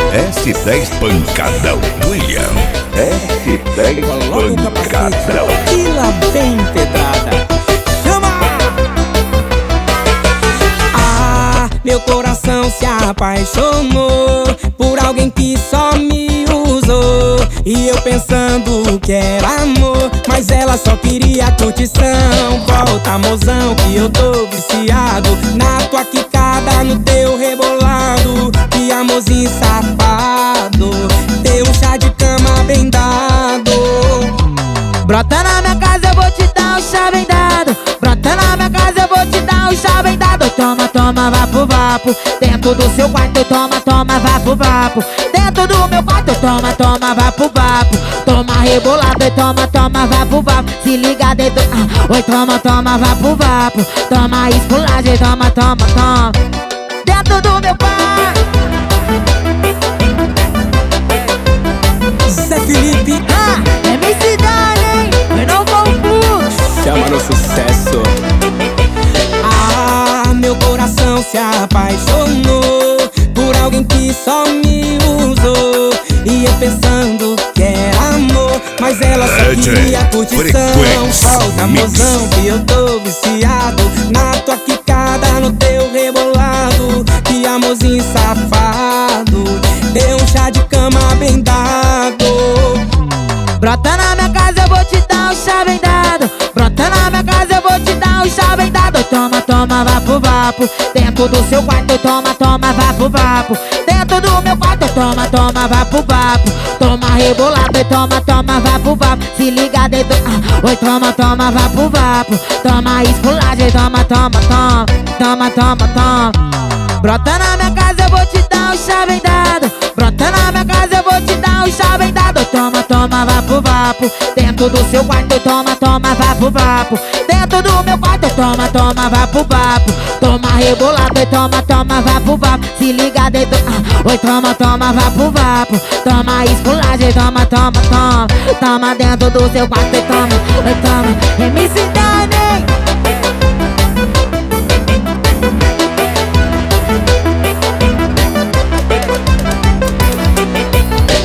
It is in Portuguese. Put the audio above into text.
S10 Pancadão, William. S10 Pancadão. E lá vem pedrada. Chama! Ah, meu coração se apaixonou por alguém que só me usou. E eu pensando que era amor, mas ela só queria curtição. Volta, mozão, que eu tô viciado na tua quicada, no teu rebolado. Que amorzinho safado, teu chá de cama bem dado. Brota na minha casa, eu vou te dar um chá bem dado. Brota na minha casa, eu vou te dar um chá bem dado. Toma, toma, vapo, vapo. Dentro do seu quarto, toma, toma, vapo, vapo. Dentro do meu quarto, toma, toma, vapo, vapo. Toma rebolado e toma, toma, vapo, vapo. Se liga dentro, oi, toma, toma, vapo, vapo. Toma esculagem, toma, toma, toma. Dentro do meu quarto. Zé Felipe, MC Dani, eu não confundo. chama no sucesso. Ah, meu coração se apaixonou por alguém que só me usou. E eu pensando que era amor, mas ela só queria curtição. Volta, mozão, que eu tô viciado na tua quicada, no teu rebolado. Que amorzinho safado, deu um chá de cama bem dado. Brota na minha casa, eu vou te dar um chá bem dado. Brota na minha casa, eu vou te dar um chá bem dado. Toma, toma, vapo, vapo. Dentro do seu quarto, toma, toma, vapo, vapo. Dentro do meu quarto, toma, toma, vapo, vapo. Toma rebolado e toma, toma, vapo, vapo. Se liga dentro, oi, toma, toma, vapo, vapo. Toma esculagem, toma, toma, toma. Toma, toma, toma. Brota na minha casa, eu vou te dar um chá bem dado. Brota na minha casa, eu vou te dar um chá bem dado. Toma, toma, vapo, vapo. Dentro do seu quarto, toma, toma, vapo, vapo. Dentro do meu quarto, toma, toma, vapo, vapo. Toma rebolado e toma, toma, vapo, vapo. Se liga dentro, oi, toma, toma, vapo, vapo. Toma esculagem, toma, toma, toma. Toma dentro do seu quarto e toma, oi, toma. MC